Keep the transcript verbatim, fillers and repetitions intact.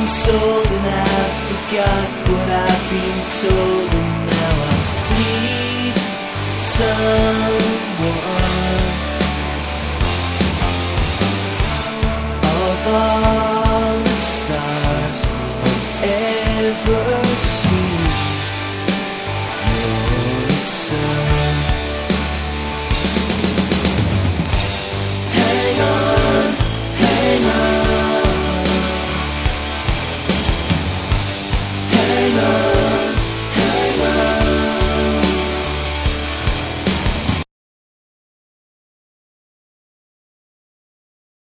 sold and I forgot what I've been told, and now I need someone. Of all the stars I've ever seen,